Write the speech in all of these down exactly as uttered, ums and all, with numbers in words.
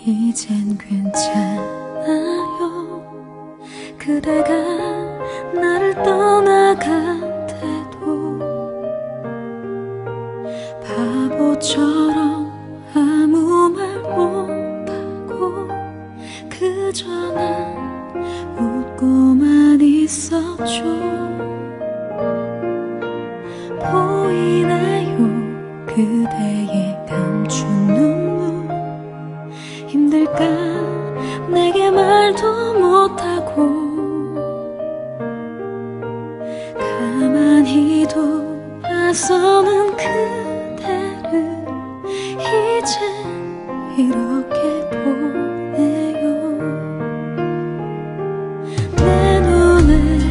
이젠 괜찮아요. 그대가 나를 떠나간대도 바보처럼 아무 말 못하고 그저 난 웃고만 있었죠. 보이나요 그대의 감춘 눈물. 힘들까 내게 말도 못하고 가만히도 봐서는 그대를 이제 이렇게 보네요. 내 눈에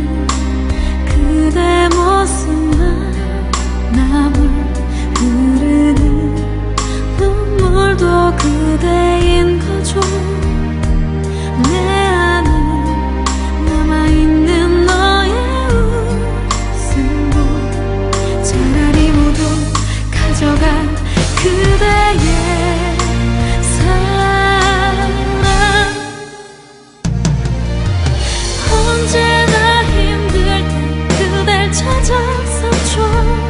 그대 모습만 남을 흐르는 눈물도 그대인 거죠. 내 안에 남아있는 너의 웃음도 차라리 모두 가져가. 그대의 사랑 언제나 힘들 땐 그댈 찾았었죠.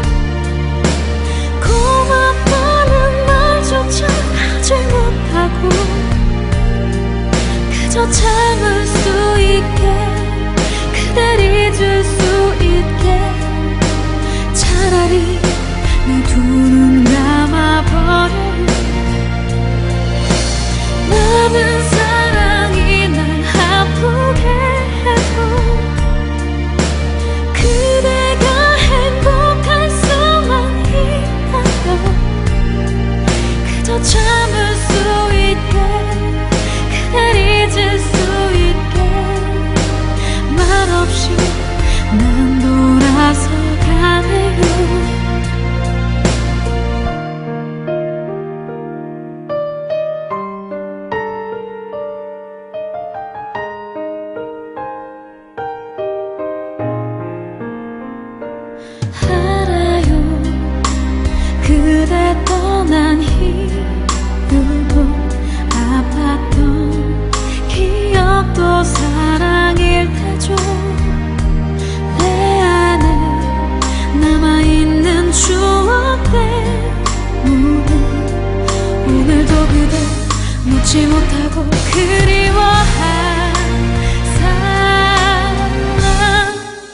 고맙다는 말조차 하지 못하고 그저 참을 수 있게 그댈 잊을 수 있게 차라리 내 두 눈 감아버려. 남은 사랑이 날 아프게 해도 그대가 행복할 수만 있다면 그저 참을 수 있게 그댈 잊을 수 있게 말없이 난 돌아서 가네요. 알아요 그대 떠난 이유도 아팠던 기억도 사랑일 테죠. 내 안에 남아있는 추억 때문에 오늘도 그대 놓지 못하고 그리워한 사람.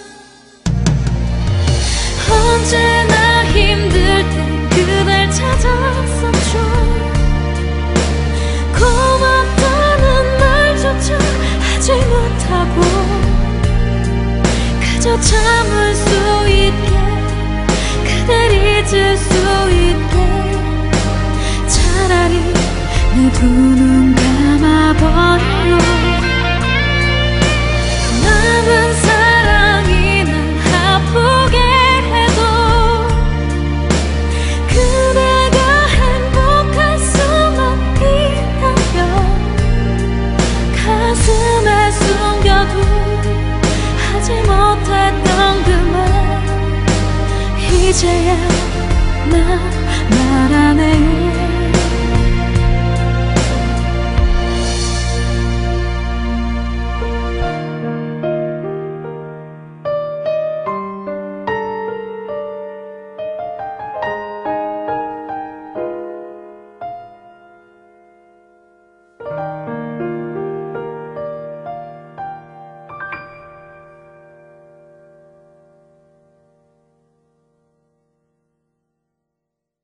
언제나 힘들 땐 그댈 찾았었죠. 고맙다는 말조차 하지 못하고 그저 참을 수 있게 그댈 잊을 수 있게 차라리 내 두 눈